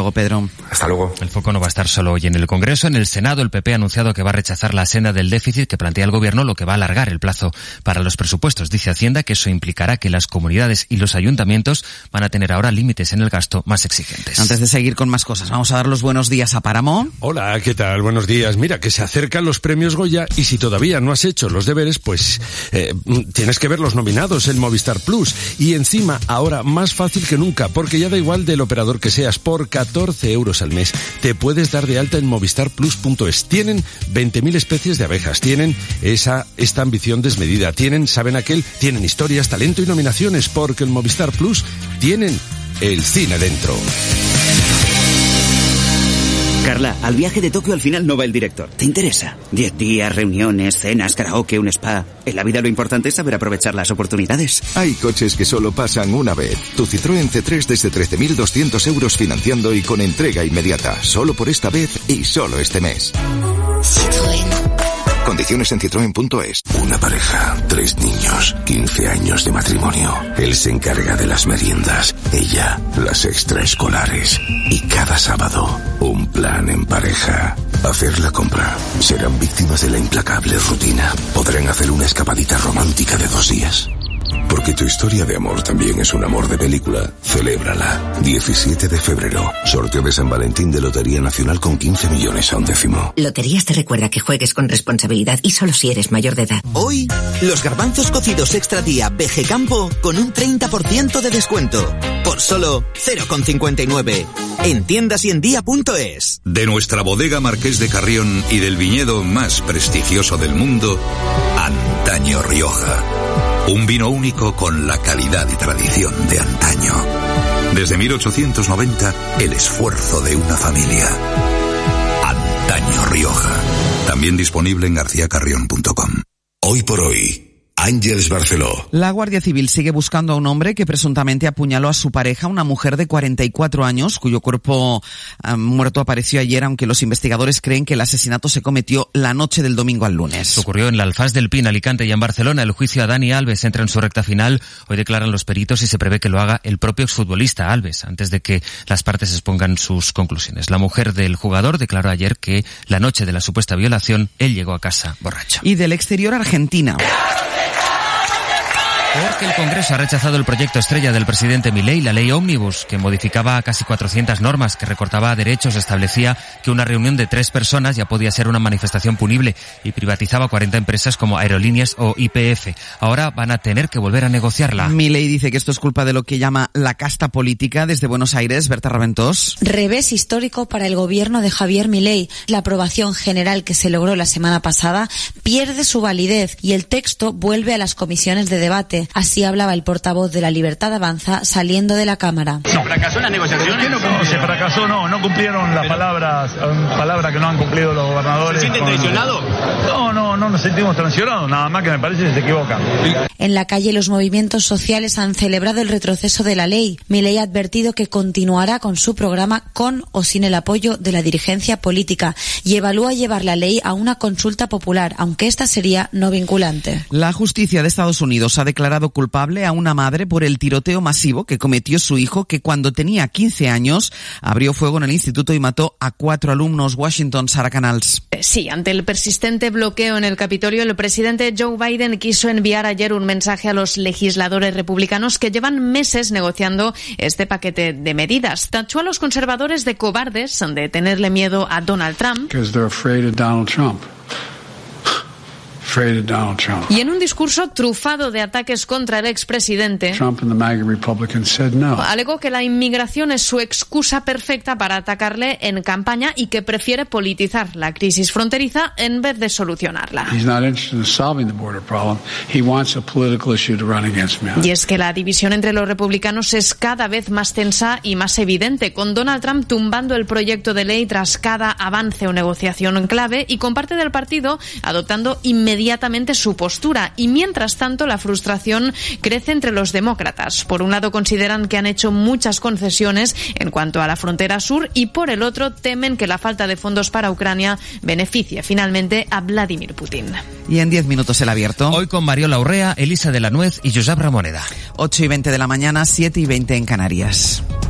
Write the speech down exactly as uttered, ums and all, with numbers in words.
luego, Pedro. Hasta luego. El foco no va a estar solo hoy en el Congreso. En el Senado, el P P ha anunciado que va a rechazar la senda del déficit que plantea el Gobierno, lo que va a alargar el plazo para los presupuestos. Dice Hacienda que eso implicará que las comunidades y los ayuntamientos van a tener ahora límites en el gasto más exigentes. Antes de seguir con más cosas, vamos a dar los buenos días a Páramo. Hola, ¿qué tal? Buenos días. Mira, que se acercan los premios Goya y si todavía no has hecho los deberes, pues eh, tienes que ver los nominados en Movistar Plus. Y encima, ahora más fácil que nunca, porque ya da igual del operador que seas, por catorce euros al mes te puedes dar de alta en movistar plus punto es. Tienen veinte mil especies de abejas, tienen esa esta ambición desmedida, tienen, ¿saben aquel? Tienen historias, talento y nominaciones, porque en Movistar Plus tienen el cine dentro. Carla, al viaje de Tokio al final no va el director. ¿Te interesa? Diez días, reuniones, cenas, karaoke, un spa. En la vida lo importante es saber aprovechar las oportunidades. Hay coches que solo pasan una vez. Tu Citroën C tres desde trece mil doscientos euros financiando y con entrega inmediata. Solo por esta vez y solo este mes. Citroën. Condiciones en citroen punto es. Una pareja, tres niños, quince años de matrimonio. Él se encarga de las meriendas, ella las extraescolares. Y cada sábado, un plan en pareja. Hacer la compra. Serán víctimas de la implacable rutina. Podrán hacer una escapadita romántica de dos días. Porque tu historia de amor también es un amor de película. Celébrala. diecisiete de febrero. Sorteo de San Valentín de Lotería Nacional con quince millones a un décimo. Loterías te recuerda que juegues con responsabilidad y solo si eres mayor de edad. Hoy, los garbanzos cocidos extra día B G Campo con un treinta por ciento de descuento. Por solo cero coma cincuenta y nueve. En tiendas y en día punto es. De nuestra bodega Marqués de Carrión y del viñedo más prestigioso del mundo, Antaño Rioja. Un vino único con la calidad y tradición de antaño. Desde mil ochocientos noventa, el esfuerzo de una familia. Antaño Rioja. También disponible en garcía carrión punto com. Hoy por hoy, Ángeles Barceló. La Guardia Civil sigue buscando a un hombre que presuntamente apuñaló a su pareja, una mujer de cuarenta y cuatro años, cuyo cuerpo um, muerto apareció ayer, aunque los investigadores creen que el asesinato se cometió la noche del domingo al lunes. Ocurrió en la Alfaz del Pi, en Alicante y en Barcelona. El juicio a Dani Alves entra en su recta final. Hoy declaran los peritos y se prevé que lo haga el propio exfutbolista Alves, antes de que las partes expongan sus conclusiones. La mujer del jugador declaró ayer que la noche de la supuesta violación, él llegó a casa borracho. Y del exterior, Argentina. Porque el Congreso ha rechazado el proyecto estrella del presidente Milei, la ley Ómnibus, que modificaba casi cuatrocientas normas, que recortaba derechos, establecía que una reunión de tres personas ya podía ser una manifestación punible y privatizaba cuarenta empresas como Aerolíneas o Y P F. Ahora van a tener que volver a negociarla. Milei dice que esto es culpa de lo que llama la casta política. Desde Buenos Aires, Berta Raventós. Revés histórico para el gobierno de Javier Milei. La aprobación general que se logró la semana pasada pierde su validez y el texto vuelve a las comisiones de debate. Así hablaba el portavoz de La Libertad Avanza saliendo de la Cámara. ¿Se fracasó en las negociaciones? No, no, se fracasó, no, no cumplieron las palabras, palabras que no han cumplido los gobernadores. ¿Se sienten traicionados? No, no, no nos sentimos traicionados, nada más que me parece que se equivocan. En la calle los movimientos sociales han celebrado el retroceso de la ley. Milei ha advertido que continuará con su programa con o sin el apoyo de la dirigencia política y evalúa llevar la ley a una consulta popular, aunque esta sería no vinculante. La justicia de Estados Unidos ha declarado culpable a una madre por el tiroteo masivo que cometió su hijo, que cuando tenía quince años abrió fuego en el instituto y mató a cuatro alumnos. Washington, Sara Canals. Sí, ante el persistente bloqueo en el Capitolio, el presidente Joe Biden quiso enviar ayer un mensaje a los legisladores republicanos que llevan meses negociando este paquete de medidas. Tachó a los conservadores de cobardes, de tenerle miedo a Donald Trump. Because they're afraid of Donald Trump. Y en un discurso trufado de ataques contra el expresidente, Trump and the MAGA Republicans said no. alegó que la inmigración es su excusa perfecta para atacarle en campaña y que prefiere politizar la crisis fronteriza en vez de solucionarla. He's not interested in solving the border problem. He wants a political issue to run against me. Y es que la división entre los republicanos es cada vez más tensa y más evidente, con Donald Trump tumbando el proyecto de ley tras cada avance o negociación en clave y con parte del partido adoptando inmediatamente inmediatamente su postura y mientras tanto la frustración crece entre los demócratas. Por un lado consideran que han hecho muchas concesiones en cuanto a la frontera sur y por el otro temen que la falta de fondos para Ucrania beneficie finalmente a Vladimir Putin. Y en diez minutos el abierto. Hoy con Mariola Urrea, Elisa de la Nuez y Josep Ramoneda. ocho y veinte de la mañana, siete y veinte en Canarias.